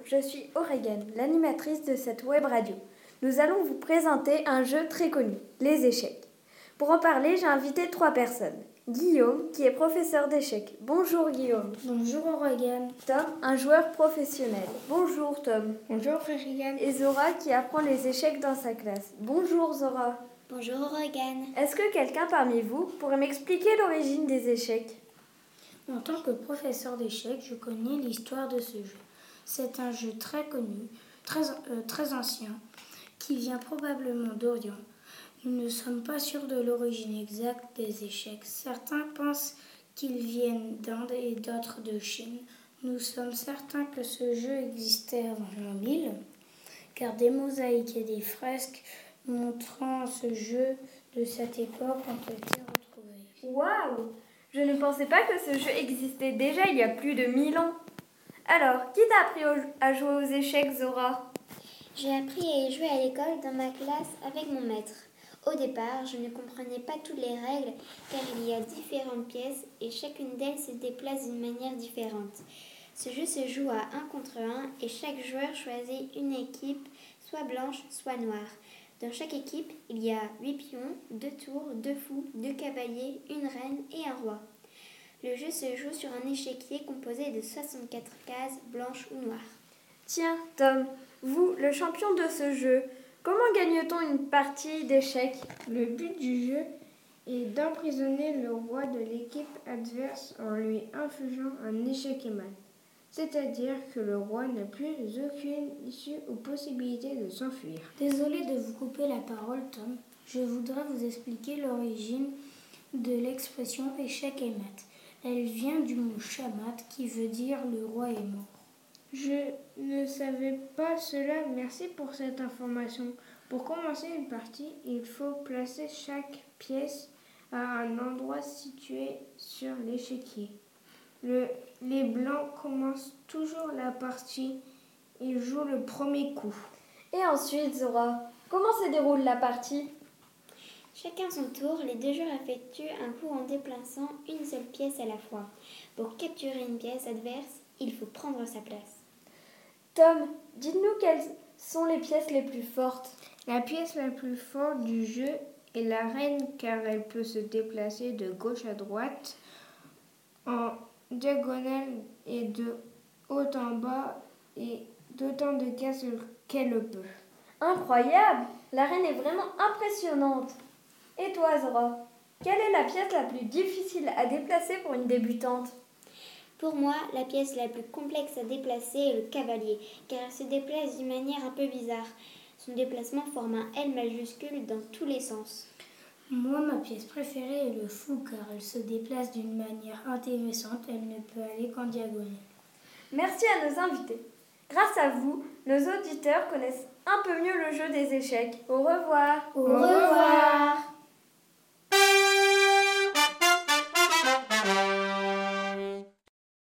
je suis Aurégane, l'animatrice de cette web radio. Nous allons vous présenter un jeu très connu, les échecs. Pour en parler, j'ai invité 3 personnes. Guillaume, qui est professeur d'échecs. Bonjour Guillaume. Bonjour Aurégane. Tom, un joueur professionnel. Bonjour Tom. Bonjour Aurégane. Et Zora, qui apprend les échecs dans sa classe. Bonjour Zora. Bonjour Aurégane. Est-ce que quelqu'un parmi vous pourrait m'expliquer l'origine des échecs ? En tant que professeur d'échecs, je connais l'histoire de ce jeu. C'est un jeu très connu, très ancien, qui vient probablement d'Orient. Nous ne sommes pas sûrs de l'origine exacte des échecs. Certains pensent qu'ils viennent d'Inde et d'autres de Chine. Nous sommes certains que ce jeu existait avant l'an 1000, car des mosaïques et des fresques montrant ce jeu de cette époque ont été retrouvées. Waouh! Je ne pensais pas que ce jeu existait déjà il y a plus de 1000 ans. Alors, qui t'a appris à jouer aux échecs, Zora ? J'ai appris à y jouer à l'école dans ma classe avec mon maître. Au départ, je ne comprenais pas toutes les règles car il y a différentes pièces et chacune d'elles se déplace d'une manière différente. Ce jeu se joue à 1 contre 1 et chaque joueur choisit une équipe, soit blanche, soit noire. Dans chaque équipe, il y a 8 pions, 2 tours, 2 fous, 2 cavaliers, une reine et un roi. Le jeu se joue sur un échiquier composé de 64 cases blanches ou noires. Tiens, Tom, vous, le champion de ce jeu, comment gagne-t-on une partie d'échecs ? Le but du jeu est d'emprisonner le roi de l'équipe adverse en lui infligeant un échec et mat. C'est-à-dire que le roi n'a plus aucune issue ou possibilité de s'enfuir. Désolée de vous couper la parole, Tom. Je voudrais vous expliquer l'origine de l'expression échec et mat. Elle vient du mot shamat qui veut dire le roi est mort. Je ne savais pas cela, merci pour cette information. Pour commencer une partie, il faut placer chaque pièce à un endroit situé sur l'échiquier. Les blancs commencent toujours la partie et jouent le premier coup. Et ensuite, Zora, comment se déroule la partie ? Chacun son tour, les 2 joueurs effectuent un coup en déplaçant une seule pièce à la fois. Pour capturer une pièce adverse, il faut prendre sa place. Tom, dites-nous quelles sont les pièces les plus fortes. La pièce la plus forte du jeu est la reine car elle peut se déplacer de gauche à droite en diagonale et de haut en bas et d'autant de cases qu'elle le peut. Incroyable! La reine est vraiment impressionnante. Et toi, Zora, quelle est la pièce la plus difficile à déplacer pour une débutante ? Pour moi, la pièce la plus complexe à déplacer est le cavalier, car elle se déplace d'une manière un peu bizarre. Son déplacement forme un L majuscule dans tous les sens. Moi, ma pièce préférée est le fou, car elle se déplace d'une manière intéressante. Elle ne peut aller qu'en diagonale. Merci à nos invités. Grâce à vous, nos auditeurs connaissent un peu mieux le jeu des échecs. Au revoir. Au revoir.